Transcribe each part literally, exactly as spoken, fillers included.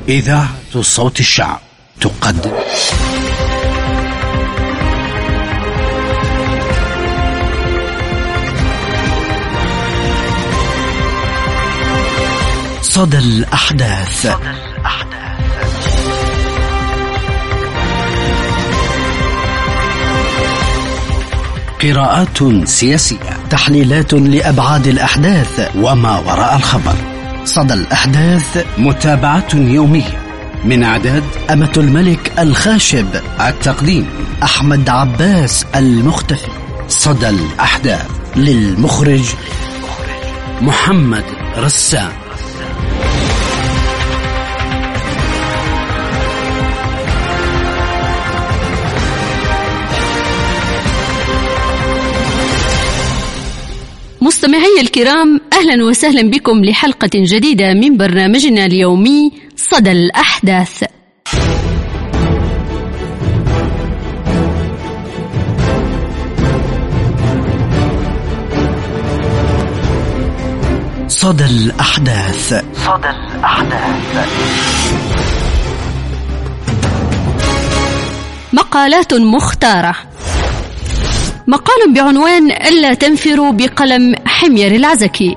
إذاعة صوت الشعب تقدم صدى الأحداث. قراءات سياسية، تحليلات لأبعاد الأحداث وما وراء الخبر. صدى الأحداث، متابعة يومية من إعداد أمة الملك الخاشب، التقديم أحمد عباس المختفي. صدى الأحداث للمخرج محمد رسام. مستمعي الكرام، أهلا وسهلا بكم لحلقة جديدة من برنامجنا اليومي صدى الأحداث. صدى الأحداث. صدى الأحداث. مقالات مختارة. مقال بعنوان ألا تنفروا بقلم حمير العزكي.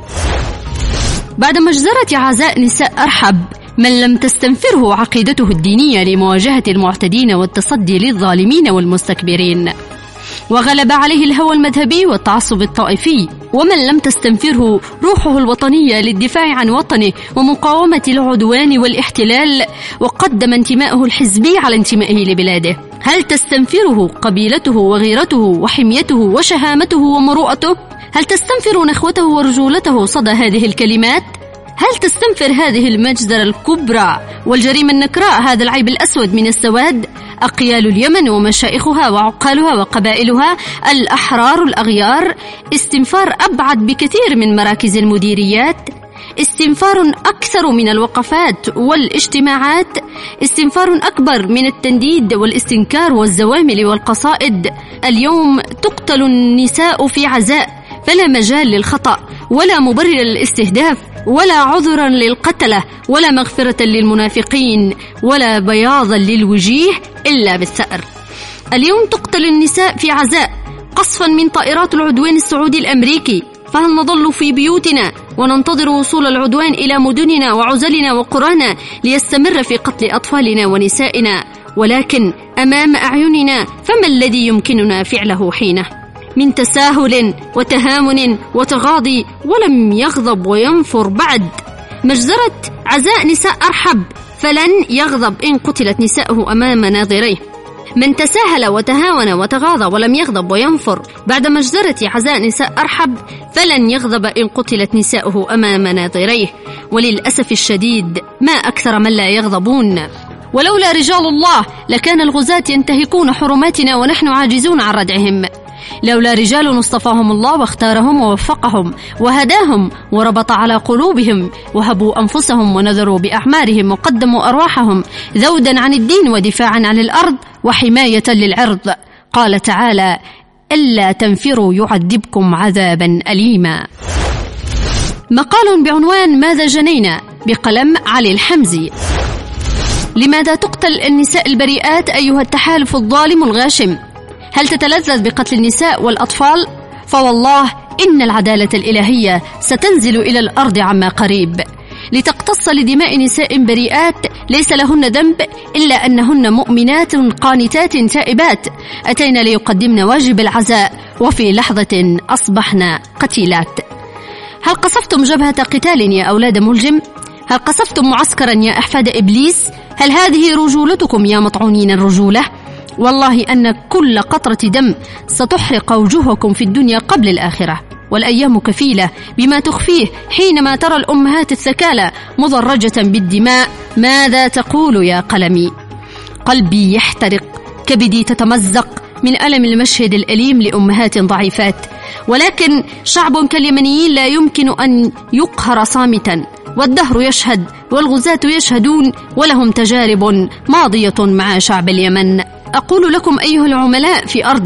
بعد مجزرة عزاء نساء أرحب، من لم تستنفره عقيدته الدينية لمواجهة المعتدين والتصدي للظالمين والمستكبرين، وغلب عليه الهوى المذهبي والتعصب الطائفي، ومن لم تستنفره روحه الوطنية للدفاع عن وطنه ومقاومة العدوان والاحتلال، وقدم انتمائه الحزبي على انتمائه لبلاده. هل تستنفره قبيلته وغيرته وحميته وشهامته ومروءته؟ هل تستنفر نخوته ورجولته صدى هذه الكلمات؟ هل تستنفر هذه المجزرة الكبرى والجريمة النكراء هذا العيب الأسود من السواد؟ أقيال اليمن ومشائخها وعقالها وقبائلها الأحرار الأغيار، استنفار أبعد بكثير من مراكز المديريات، استنفار أكثر من الوقفات والاجتماعات، استنفار أكبر من التنديد والاستنكار والزوامل والقصائد. اليوم تقتل النساء في عزاء، فلا مجال للخطأ ولا مبرر للاستهداف ولا عذرا للقتلة ولا مغفرة للمنافقين ولا بياضا للوجيه إلا بالثأر. اليوم تقتل النساء في عزاء قصفا من طائرات العدوان السعودي الأمريكي، فهل نظل في بيوتنا وننتظر وصول العدوان إلى مدننا وعزلنا وقرانا ليستمر في قتل أطفالنا ونسائنا؟ ولكن أمام أعيننا فما الذي يمكننا فعله حينه؟ من تساهل وتهامن وتغاضي، ولم يغضب وينفر بعد. مجزرة عزاء نساء أرحب، فلن يغضب إن قتلت نساءه أمام ناظريه. من تساهل وتهاون وتغاضى ولم يغضب وينفر بعد مجزرة عزاء نساء أرحب، فلن يغضب إن قتلت نساءه أمام ناظريه. وللأسف الشديد ما أكثر من لا يغضبون. ولولا رجال الله لكان الغزاة ينتهكون حرماتنا ونحن عاجزون عن ردعهم. لولا رجال اصطفاهم الله واختارهم ووفقهم وهداهم وربط على قلوبهم، وهبوا أنفسهم ونذروا بأعمارهم وقدموا أرواحهم ذودا عن الدين ودفاعا عن الأرض وحماية للعرض. قال تعالى: ألا تنفروا يعذبكم عذابا أليما. مقال بعنوان ماذا جنينا بقلم علي الحمزي. لماذا تقتل النساء البريئات أيها التحالف الظالم الغاشم؟ هل تتلذذ بقتل النساء والأطفال؟ فوالله إن العدالة الإلهية ستنزل إلى الأرض عما قريب لتقتص لدماء نساء بريئات ليس لهن ذنب إلا أنهن مؤمنات قانتات تائبات أتينا ليقدمن واجب العزاء، وفي لحظة أصبحنا قتيلات. هل قصفتم جبهة قتال يا أولاد ملجم؟ هل قصفتم معسكرا يا أحفاد إبليس؟ هل هذه رجولتكم يا مطعونين الرجولة؟ والله أن كل قطرة دم ستحرق وجوهكم في الدنيا قبل الآخرة، والأيام كفيلة بما تخفيه حينما ترى الأمهات الثكالى مضرجة بالدماء. ماذا تقول يا قلمي؟ قلبي يحترق، كبدي تتمزق من ألم المشهد الأليم لأمهات ضعيفات، ولكن شعب كاليمنيين لا يمكن أن يقهر صامتا، والدهر يشهد والغزاة يشهدون، ولهم تجارب ماضية مع شعب اليمن. أقول لكم أيها العملاء في أرضي: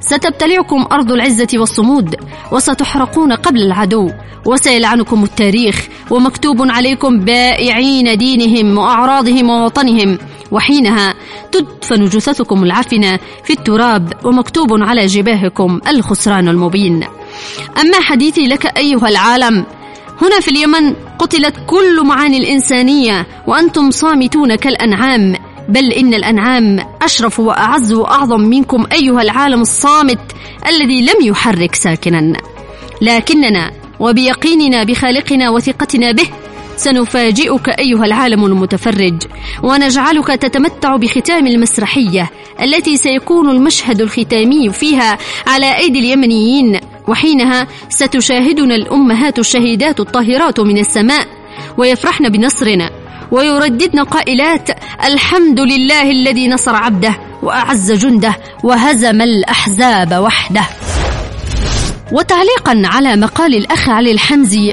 ستبتلعكم أرض العزة والصمود، وستحرقون قبل العدو، وسيلعنكم التاريخ، ومكتوب عليكم بائعين دينهم وأعراضهم ووطنهم، وحينها تدفن جثثكم العفنة في التراب، ومكتوب على جباهكم الخسران المبين. أما حديثي لك أيها العالم، هنا في اليمن قتلت كل معاني الإنسانية وأنتم صامتون كالأنعام، بل إن الأنعام أشرف وأعز وأعظم منكم أيها العالم الصامت الذي لم يحرك ساكنا. لكننا وبيقيننا بخالقنا وثقتنا به سنفاجئك أيها العالم المتفرج، ونجعلك تتمتع بختام المسرحية التي سيكون المشهد الختامي فيها على أيدي اليمنيين، وحينها ستشاهدنا الأمهات الشهيدات الطاهرات من السماء ويفرحن بنصرنا ويرددن قائلات: الحمد لله الذي نصر عبده وأعز جنده وهزم الأحزاب وحده. وتعليقا على مقال الأخ علي الحمزي،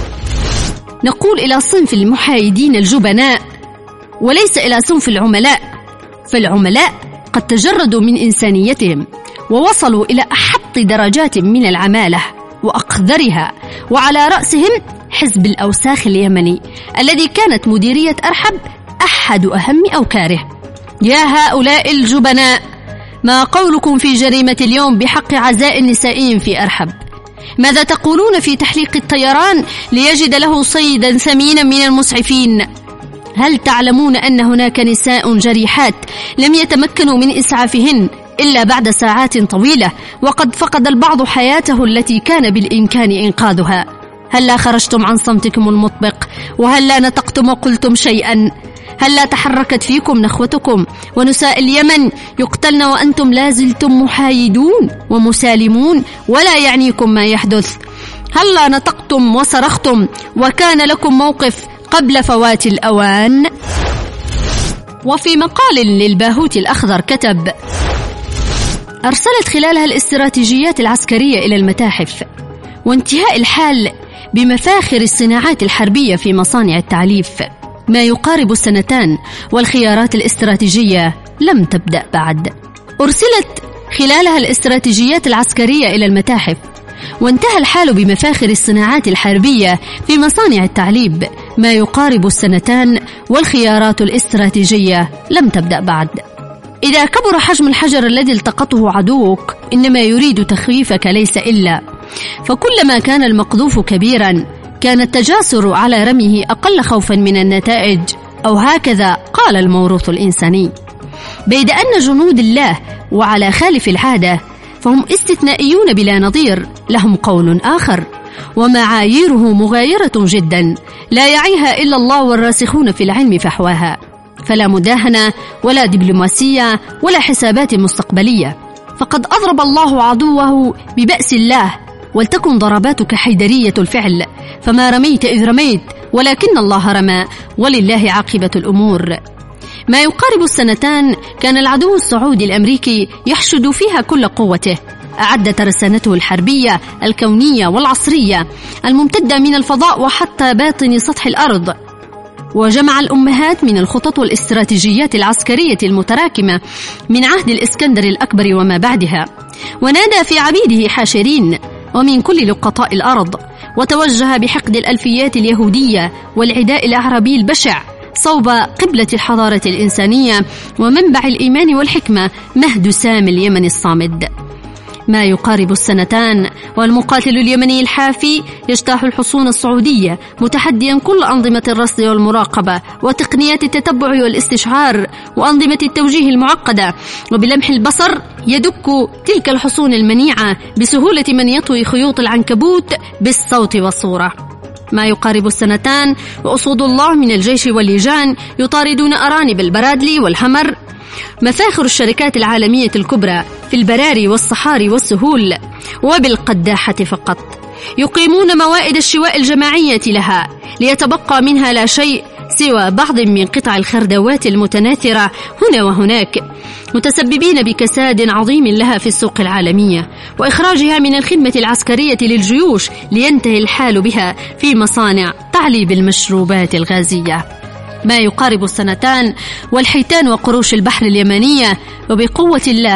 نقول إلى صنف المحايدين الجبناء وليس إلى صنف العملاء، فالعملاء قد تجردوا من إنسانيتهم ووصلوا إلى أحط درجات من العمالة وأقذرها، وعلى رأسهم حزب الأوساخ اليمني الذي كانت مديرية أرحب أحد أهم أوكاره. يا هؤلاء الجبناء، ما قولكم في جريمة اليوم بحق عزاء نسائي في أرحب؟ ماذا تقولون في تحليق الطيران ليجد له صيدا ثمينا من المسعفين؟ هل تعلمون أن هناك نساء جريحات لم يتمكنوا من إسعافهن إلا بعد ساعات طويلة، وقد فقد البعض حياته التي كان بالإمكان إنقاذها؟ هل لا خرجتم عن صمتكم المطبق؟ وهل لا نطقتم وقلتم شيئا؟ هل لا تحركت فيكم نخوتكم ونساء اليمن يقتلن وأنتم لازلتم محايدون ومسالمون ولا يعنيكم ما يحدث؟ هل لا نطقتم وصرختم وكان لكم موقف قبل فوات الأوان؟ وفي مقال للباهوت الأخضر كتب: أرسلت خلالها الاستراتيجيات العسكرية إلى المتاحف، وانتهاء الحال بمفاخر الصناعات الحربية في مصانع التعليف ما يقارب السنتان، والخيارات الاستراتيجية لم تبدأ بعد. أرسلت خلالها الاستراتيجيات العسكرية إلى المتاحف، وانتهى الحال بمفاخر الصناعات الحربية في مصانع التعليب ما يقارب السنتان، والخيارات الاستراتيجية لم تبدأ بعد. إذا كبر حجم الحجر الذي التقطه عدوك إنما يريد تخويفك ليس إلا، فكلما كان المقذوف كبيرا كان التجاسر على رميه أقل خوفا من النتائج، أو هكذا قال الموروث الإنساني. بيد أن جنود الله وعلى خالف العادة فهم استثنائيون بلا نظير، لهم قول آخر ومعاييره مغايرة جدا لا يعيها إلا الله والراسخون في العلم فحواها، فلا مداهنة ولا دبلوماسية ولا حسابات مستقبلية، فقد أضرب الله عدوه ببأس الله، ولتكن ضرباتك حيدرية الفعل، فما رميت إذ رميت ولكن الله رمى، ولله عاقبة الأمور. ما يقارب السنتان كان العدو السعودي الأمريكي يحشد فيها كل قوته، أعد ترسانته الحربية الكونية والعصرية الممتدة من الفضاء وحتى باطن سطح الأرض، وجمع الأمهات من الخطط والاستراتيجيات العسكرية المتراكمة من عهد الإسكندر الأكبر وما بعدها، ونادى في عبيده حاشرين ومن كل لقطاء الأرض، وتوجه بحقد الألفيات اليهودية والعداء الأعرابي البشع صوب قبلة الحضارة الإنسانية ومنبع الإيمان والحكمة مهد سام اليمن الصامد. ما يقارب السنتان والمقاتل اليمني الحافي يجتاح الحصون السعودية متحديا كل أنظمة الرصد والمراقبة وتقنيات التتبع والاستشعار وأنظمة التوجيه المعقدة، وبلمح البصر يدك تلك الحصون المنيعة بسهولة من يطوي خيوط العنكبوت بالصوت والصورة. ما يقارب السنتان وأصود الله من الجيش واللجان يطاردون أرانب البرادلي والحمر، مفاخر الشركات العالمية الكبرى في البراري والصحاري والسهول وبالقداحة فقط، يقيمون موائد الشواء الجماعية لها ليتبقى منها لا شيء سوى بعض من قطع الخردوات المتناثرة هنا وهناك، متسببين بكساد عظيم لها في السوق العالمية وإخراجها من الخدمة العسكرية للجيوش لينتهي الحال بها في مصانع تعليب المشروبات الغازية. ما يقارب السنتان والحيتان وقروش البحر اليمنية وبقوة الله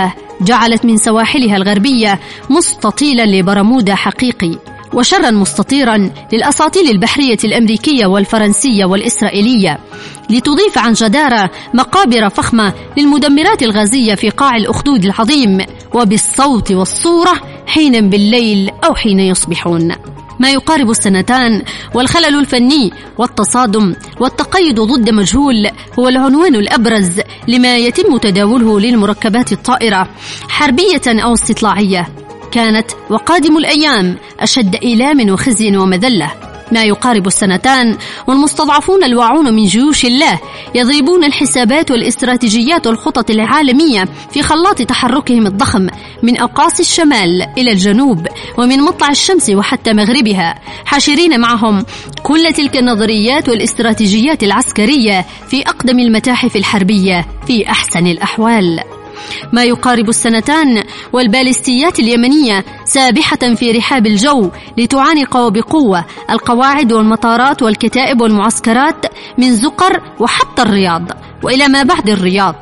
جعلت من سواحلها الغربية مستطيلا لبرمودا حقيقي، وشرا مستطيرا للأساطيل البحرية الأمريكية والفرنسية والإسرائيلية، لتضيف عن جدارة مقابر فخمة للمدمرات الغازية في قاع الأخدود العظيم، وبالصوت والصورة حينا بالليل أو حين يصبحون. ما يقارب السنتان والخلل الفني والتصادم والتقيد ضد مجهول هو العنوان الأبرز لما يتم تداوله للمركبات الطائرة، حربية أو استطلاعية. كانت وقادم الأيام أشد إيلام وخزي ومذلة. ما يقارب السنتان والمستضعفون الواعون من جيوش الله يضربون الحسابات والاستراتيجيات والخطط العالمية في خلاط تحركهم الضخم من أقاصي الشمال إلى الجنوب ومن مطلع الشمس وحتى مغربها، حاشرين معهم كل تلك النظريات والاستراتيجيات العسكرية في أقدم المتاحف الحربية في أحسن الأحوال. ما يقارب السنتان والبالستيات اليمنية سابحة في رحاب الجو لتعانق وبقوة القواعد والمطارات والكتائب والمعسكرات من زقر وحتى الرياض وإلى ما بعد الرياض،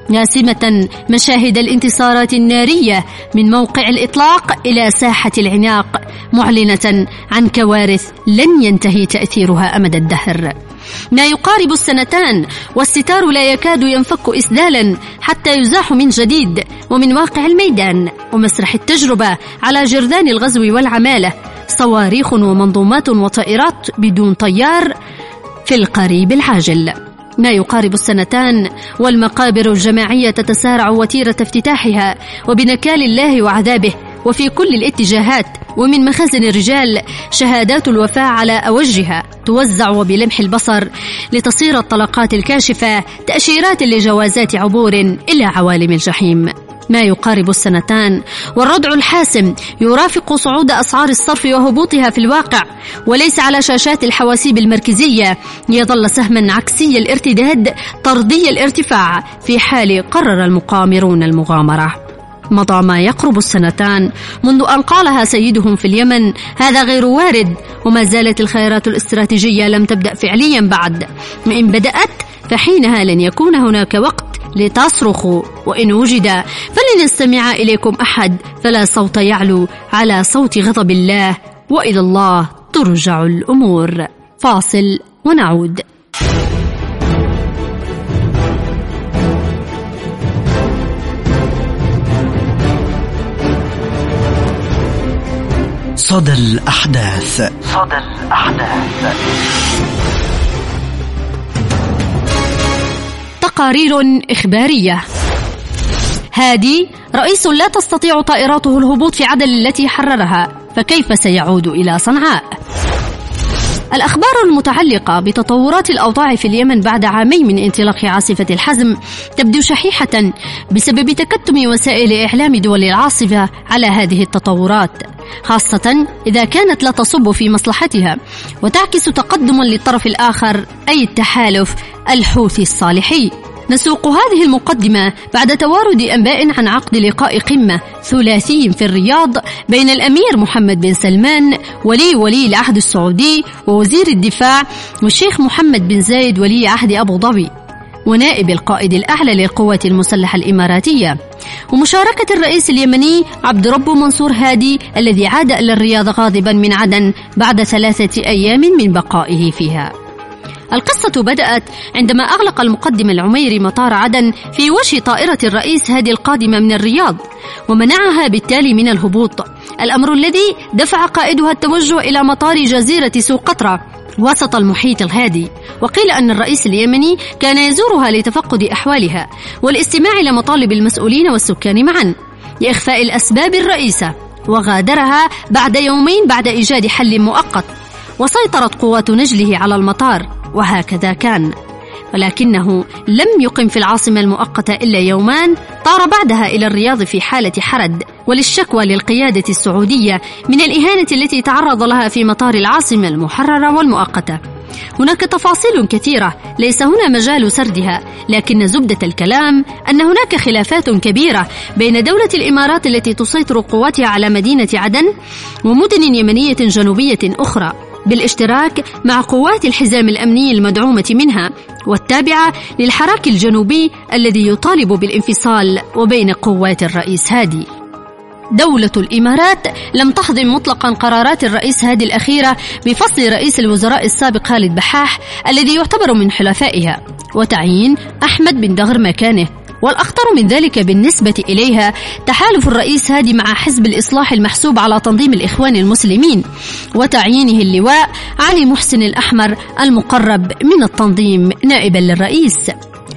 ناسمة مشاهد الانتصارات النارية من موقع الإطلاق إلى ساحة العناق، معلنة عن كوارث لن ينتهي تأثيرها أمد الدهر. ما يقارب السنتان والستار لا يكاد ينفك إسدالا حتى يزاح من جديد ومن واقع الميدان ومسرح التجربة على جرذان الغزو والعمالة صواريخ ومنظومات وطائرات بدون طيار في القريب العاجل. ما يقارب السنتان والمقابر الجماعية تتسارع وتيرة افتتاحها وبنكال الله وعذابه وفي كل الاتجاهات، ومن مخازن الرجال شهادات الوفاة على أوجها توزع وبلمح البصر لتصير الطلقات الكاشفة تأشيرات لجوازات عبور إلى عوالم الجحيم. ما يقارب السنتان والردع الحاسم يرافق صعود أسعار الصرف وهبوطها في الواقع، وليس على شاشات الحواسيب المركزية، يظل سهما عكسي الارتداد طردي الارتفاع في حال قرر المقامرون المغامرة. مضى ما يقرب السنتان منذ أن قالها سيدهم في اليمن هذا غير وارد، وما زالت الخيارات الاستراتيجية لم تبدأ فعليا بعد، وإن بدأت فحينها لن يكون هناك وقت لتصرخوا، وإن وجد فلن يستمع إليكم أحد، فلا صوت يعلو على صوت غضب الله، وإلى الله ترجع الأمور. فاصل ونعود. صدى الأحداث. صدى الأحداث. تقارير إخبارية. هادي رئيس لا تستطيع طائراته الهبوط في عدن التي حررها، فكيف سيعود إلى صنعاء؟ الأخبار المتعلقة بتطورات الأوضاع في اليمن بعد عامين من انطلاق عاصفة الحزم تبدو شحيحة بسبب تكتم وسائل إعلام دول العاصفة على هذه التطورات، خاصة إذا كانت لا تصب في مصلحتها وتعكس تقدما للطرف الآخر أي التحالف الحوثي الصالحي. نسوق هذه المقدمة بعد توارد أنباء عن عقد لقاء قمة ثلاثي في الرياض بين الأمير محمد بن سلمان ولي ولي العهد السعودي ووزير الدفاع والشيخ محمد بن زايد ولي عهد أبو ظبي ونائب القائد الأعلى للقوات المسلحة الإماراتية، ومشاركة الرئيس اليمني عبد ربه منصور هادي الذي عاد إلى الرياض غاضبا من عدن بعد ثلاثة أيام من بقائه فيها. القصة بدأت عندما أغلق المقدم العميري مطار عدن في وجه طائرة الرئيس هادي القادمة من الرياض، ومنعها بالتالي من الهبوط، الأمر الذي دفع قائدها التوجه إلى مطار جزيرة سوقطرى وسط المحيط الهادي. وقيل أن الرئيس اليمني كان يزورها لتفقد أحوالها والاستماع لمطالب المسؤولين والسكان معا لإخفاء الأسباب الرئيسة، وغادرها بعد يومين بعد إيجاد حل مؤقت، وسيطرت قوات نجله على المطار، وهكذا كان. ولكنه لم يقم في العاصمة المؤقتة إلا يومان، طار بعدها إلى الرياض في حالة حرد وللشكوى للقيادة السعودية من الإهانة التي تعرض لها في مطار العاصمة المحررة والمؤقتة. هناك تفاصيل كثيرة ليس هنا مجال سردها، لكن زبدة الكلام أن هناك خلافات كبيرة بين دولة الإمارات التي تسيطر قواتها على مدينة عدن ومدن يمنية جنوبية أخرى، بالاشتراك مع قوات الحزام الأمني المدعومة منها والتابعة للحراك الجنوبي الذي يطالب بالانفصال وبين قوات الرئيس هادي. دولة الإمارات لم تحظم مطلقا قرارات الرئيس هادي الأخيرة بفصل رئيس الوزراء السابق خالد بحاح الذي يعتبر من حلفائها وتعيين أحمد بن دغر مكانه. والأخطر من ذلك بالنسبة إليها تحالف الرئيس هادي مع حزب الإصلاح المحسوب على تنظيم الإخوان المسلمين وتعيينه اللواء علي محسن الأحمر المقرب من التنظيم نائبا للرئيس.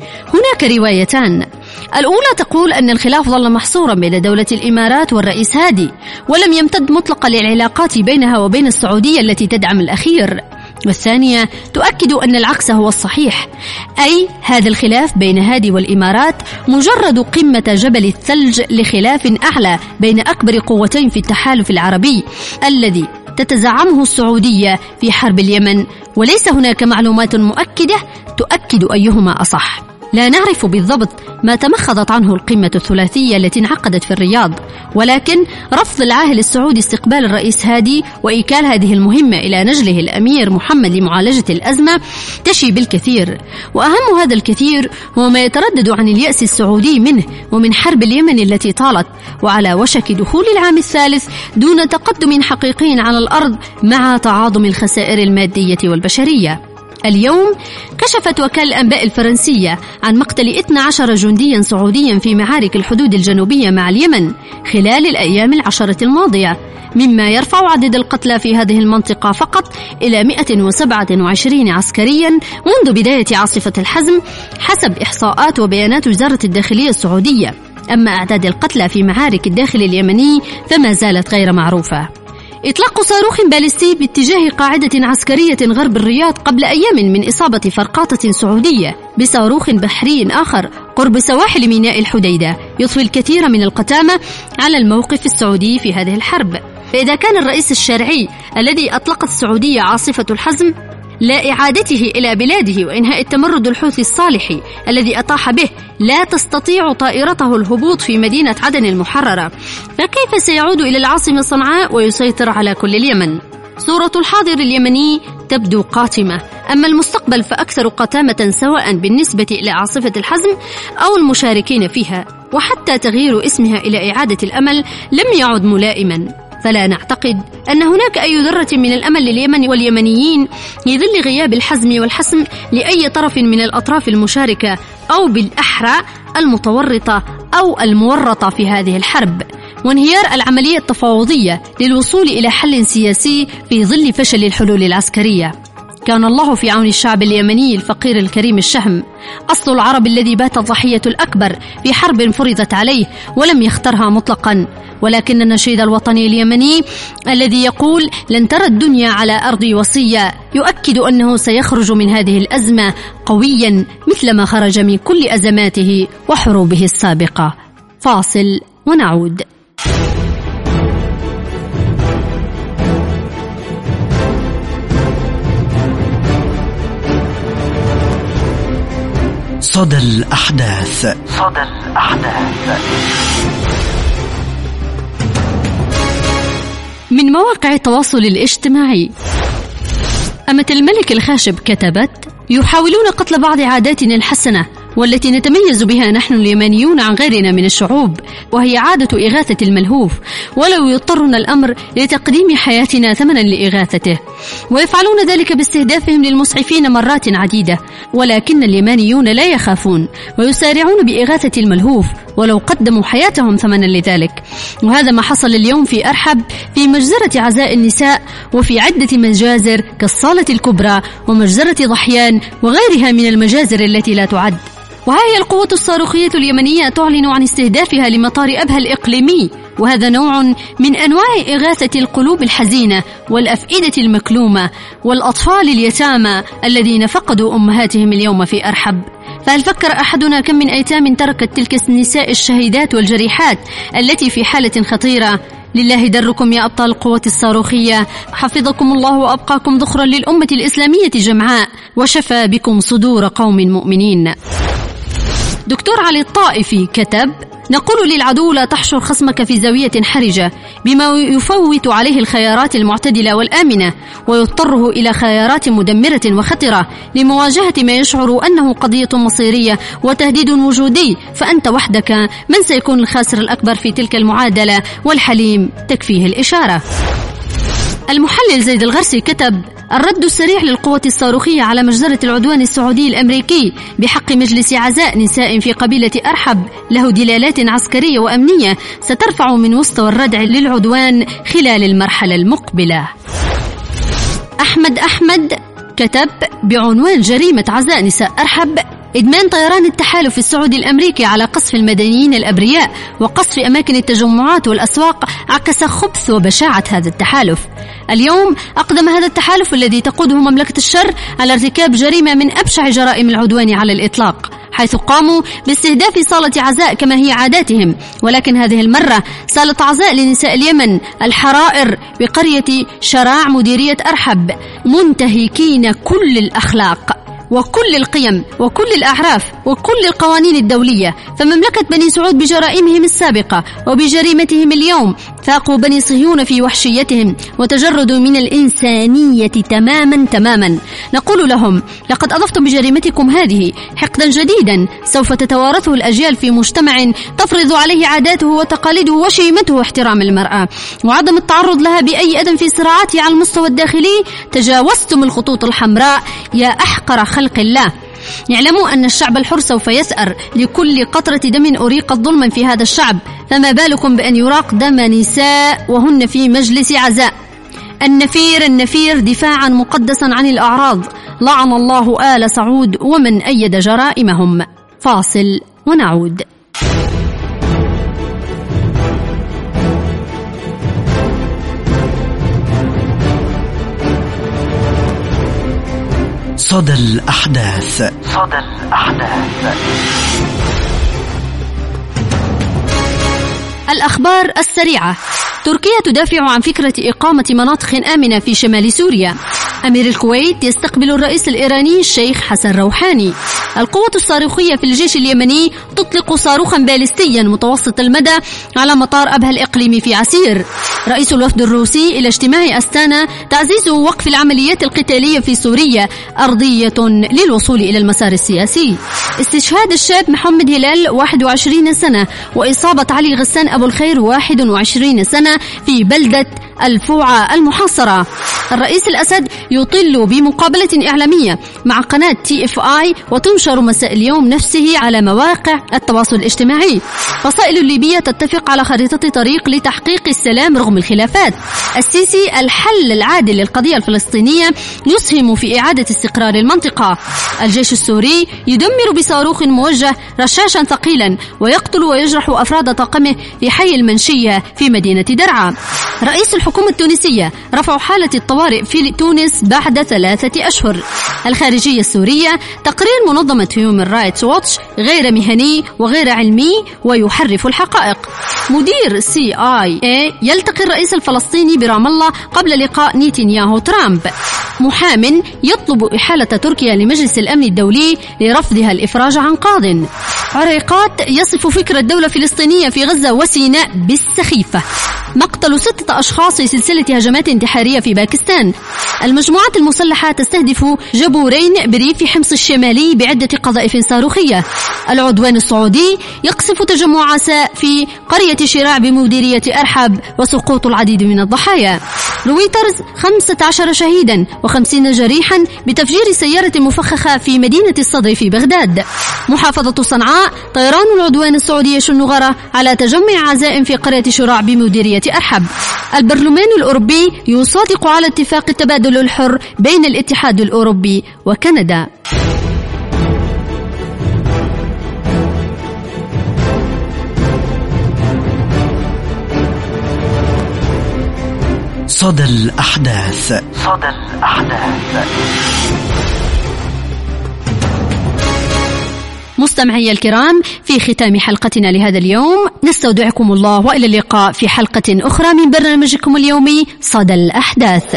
هناك روايتان، الأولى تقول أن الخلاف ظل محصورا بين دولة الإمارات والرئيس هادي ولم يمتد مطلقا للعلاقات بينها وبين السعودية التي تدعم الأخير، والثانية تؤكد أن العكس هو الصحيح، أي هذا الخلاف بين هادي والإمارات مجرد قمة جبل الثلج لخلاف أعلى بين أكبر قوتين في التحالف العربي الذي تتزعمه السعودية في حرب اليمن، وليس هناك معلومات مؤكدة تؤكد أيهما أصح. لا نعرف بالضبط ما تمخضت عنه القمة الثلاثية التي انعقدت في الرياض، ولكن رفض العاهل السعودي استقبال الرئيس هادي وإيكال هذه المهمة إلى نجله الأمير محمد لمعالجة الأزمة تشي بالكثير، وأهم هذا الكثير هو ما يتردد عن اليأس السعودي منه ومن حرب اليمن التي طالت وعلى وشك دخول العام الثالث دون تقدم حقيقي على الأرض مع تعاظم الخسائر المادية والبشرية. اليوم كشفت وكالة الأنباء الفرنسية عن مقتل اثني عشر جنديا سعوديا في معارك الحدود الجنوبية مع اليمن خلال الأيام العشرة الماضية، مما يرفع عدد القتلى في هذه المنطقة فقط إلى مئة وسبعة وعشرين عسكريا منذ بداية عاصفة الحزم حسب إحصاءات وبيانات وزارة الداخلية السعودية. أما أعداد القتلى في معارك الداخل اليمني فما زالت غير معروفة. إطلاق صاروخ باليستي باتجاه قاعدة عسكرية غرب الرياض قبل أيام من إصابة فرقاطة سعودية بصاروخ بحري آخر قرب سواحل ميناء الحديدة يضفي الكثير من القتامة على الموقف السعودي في هذه الحرب. فإذا كان الرئيس الشرعي الذي أطلقت السعودية عاصفة الحزم لا إعادته إلى بلاده وإنهاء التمرد الحوثي الصالحي الذي أطاح به لا تستطيع طائرته الهبوط في مدينة عدن المحررة، فكيف سيعود إلى العاصمة صنعاء ويسيطر على كل اليمن؟ صورة الحاضر اليمني تبدو قاتمة، أما المستقبل فأكثر قتامة سواء بالنسبة إلى عاصفة الحزم أو المشاركين فيها، وحتى تغيير اسمها إلى إعادة الأمل لم يعد ملائما. فلا نعتقد أن هناك أي ذرة من الأمل لليمن واليمنيين في ظل غياب الحزم والحسم لأي طرف من الأطراف المشاركة أو بالأحرى المتورطة أو المورطة في هذه الحرب، وانهيار العملية التفاوضية للوصول إلى حل سياسي في ظل فشل الحلول العسكرية. كان الله في عون الشعب اليمني الفقير الكريم الشهم، أصل العرب الذي بات الضحية الأكبر في حرب فرضت عليه ولم يخترها مطلقا، ولكن النشيد الوطني اليمني الذي يقول لن ترى الدنيا على أرضي وصية يؤكد أنه سيخرج من هذه الأزمة قويا مثلما خرج من كل أزماته وحروبه السابقة. فاصل ونعود. صدى الأحداث. صدى الأحداث من مواقع التواصل الاجتماعي. أمة الملك الخاشب كتبت: يحاولون قتل بعض عاداتنا الحسنة والتي نتميز بها نحن اليمنيون عن غيرنا من الشعوب، وهي عادة إغاثة الملهوف ولو يضطرنا الأمر لتقديم حياتنا ثمنا لإغاثته، ويفعلون ذلك باستهدافهم للمسعفين مرات عديدة، ولكن اليمنيون لا يخافون ويسارعون بإغاثة الملهوف ولو قدموا حياتهم ثمنا لذلك. وهذا ما حصل اليوم في أرحب في مجزرة عزاء النساء وفي عدة مجازر كالصالة الكبرى ومجزرة ضحيان وغيرها من المجازر التي لا تعد. وهي القوة الصاروخية اليمنية تعلن عن استهدافها لمطار أبها الإقليمي، وهذا نوع من أنواع إغاثة القلوب الحزينة والأفئدة المكلومة والأطفال اليتامى الذين فقدوا أمهاتهم اليوم في أرحب. فهل فكر أحدنا كم من أيتام تركت تلك النساء الشهيدات والجريحات التي في حالة خطيرة؟ لله دركم يا أبطال القوة الصاروخية، حفظكم الله وأبقاكم ذخرا للأمة الإسلامية جمعاء، وشفى بكم صدور قوم مؤمنين. دكتور علي الطائفي كتب: نقول للعدو لا تحشر خصمك في زاوية حرجة بما يفوت عليه الخيارات المعتدلة والآمنة ويضطره إلى خيارات مدمرة وخطرة لمواجهة ما يشعر أنه قضية مصيرية وتهديد وجودي، فأنت وحدك من سيكون الخاسر الأكبر في تلك المعادلة، والحليم تكفيه الإشارة. المحلل زيد الغرسي كتب: الرد السريع للقوة الصاروخية على مجزرة العدوان السعودي الأمريكي بحق مجلس عزاء نساء في قبيلة أرحب له دلالات عسكرية وأمنية سترفع من مستوى الردع للعدوان خلال المرحلة المقبلة. أحمد أحمد كتب بعنوان: جريمة عزاء نساء أرحب، إدمان طيران التحالف السعودي الأمريكي على قصف المدنيين الأبرياء وقصف أماكن التجمعات والأسواق عكس خبث وبشاعة هذا التحالف. اليوم أقدم هذا التحالف الذي تقوده مملكة الشر على ارتكاب جريمة من أبشع جرائم العدوان على الإطلاق، حيث قاموا باستهداف صالة عزاء كما هي عاداتهم، ولكن هذه المرة صالة عزاء لنساء اليمن الحرائر بقرية شراع مديرية أرحب، منتهكين كل الأخلاق وكل القيم وكل الأعراف وكل القوانين الدولية. فمملكة بني سعود بجرائمهم السابقة وبجريمتهم اليوم فاقوا بني صهيون في وحشيتهم وتجردوا من الإنسانية تماما تماما. نقول لهم: لقد أضفتم بجريمتكم هذه حقدا جديدا سوف تتوارثه الأجيال في مجتمع تفرض عليه عاداته وتقاليده وشيمته احترام المرأة وعدم التعرض لها بأي أذى في صراعاتها على المستوى الداخلي. تجاوزتم الخطوط الحمراء يا أحقر خلق الله. يعلموا أن الشعب الحر سوف يسأر لكل قطرة دم أريقت ظلما في هذا الشعب، فما بالكم بأن يراق دم نساء وهن في مجلس عزاء. النفير النفير دفاعا مقدسا عن الأعراض. لعن الله آل سعود ومن أيد جرائمهم. فاصل ونعود. صدى الأحداث. صدى الأحداث. الأخبار السريعة. تركيا تدافع عن فكرة إقامة مناطق آمنة في شمال سوريا. أمير الكويت يستقبل الرئيس الإيراني الشيخ حسن روحاني. القوة الصاروخية في الجيش اليمني تطلق صاروخا باليستيا متوسط المدى على مطار أبها الإقليمي في عسير. رئيس الوفد الروسي إلى اجتماع أستانا تعزيز وقف العمليات القتالية في سوريا أرضية للوصول إلى المسار السياسي. استشهاد الشاب محمد هلال واحد وعشرين سنة وإصابة علي غسان أبو الخير واحد وعشرين سنة في بلدة الفوعة المحاصرة. الرئيس الأسد يطل بمقابلة إعلامية مع قناة تي اف آي وتنشر مساء اليوم نفسه على مواقع التواصل الاجتماعي. فصائل الليبية تتفق على خريطة طريق لتحقيق السلام رغم الخلافات. السيسي: الحل العادل للقضية الفلسطينية يسهم في إعادة استقرار المنطقة. الجيش السوري يدمر بصاروخ موجه رشاشا ثقيلا ويقتل ويجرح أفراد طاقمه في حي المنشية في مدينة درعا. رئيس الحكومة التونسية: رفع حالة الطوارئ في تونس بعد ثلاثة أشهر. الخارجية السورية: تقرير منظمة هيومن رايتس ووتش غير مهني وغير علمي ويحرف الحقائق. مدير سي آي إيه يلتقي الرئيس الفلسطيني برام الله قبل لقاء نيتنياهو ترامب. محام يطلب إحالة تركيا لمجلس الأمن الدولي لرفضها الإفراج عن قاض. عريقات يصف فكرة دولة فلسطينية في غزة وسيناء بالسخيفة. مقتل ستة أشخاص في سلسلة هجمات انتحارية في باكستان. المجموعات المسلحة تستهدف جبورين بريف حمص الشمالي بعدة قذائف صاروخية. العدوان السعودي يقصف تجمع عساء في قرية شراع بمديرية أرحب وسقوط العديد من الضحايا. رويترز: خمسة عشر شهيدا وخمسين جريحا بتفجير سيارة مفخخة في مدينة الصدر في بغداد. محافظة صنعاء: طيران العدوان السعودي يشن غرة على تجمع عزاء في قرية شراع بمديرية أرحب. البرلمان الأوروبي يصادق على اتفاق التبادل الحر بين الاتحاد الأوروبي وكندا. صدى الأحداث. صدى الأحداث. مستمعي الكرام، في ختام حلقتنا لهذا اليوم نستودعكم الله وإلى اللقاء في حلقة أخرى من برنامجكم اليومي صدى الأحداث.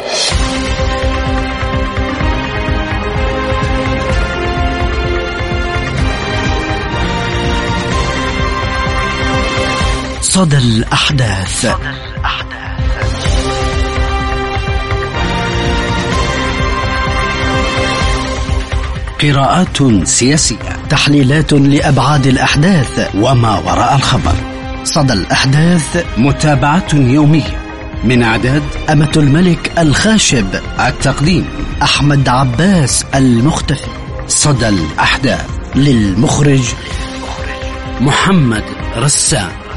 صدى الأحداث. صدى الأحداث. قراءات سياسية، تحليلات لأبعاد الأحداث وما وراء الخبر. صدى الأحداث، متابعة يومية. من إعداد أمة الملك الخاشب، التقديم أحمد عباس المختفي. صدى الأحداث، للمخرج محمد رسام.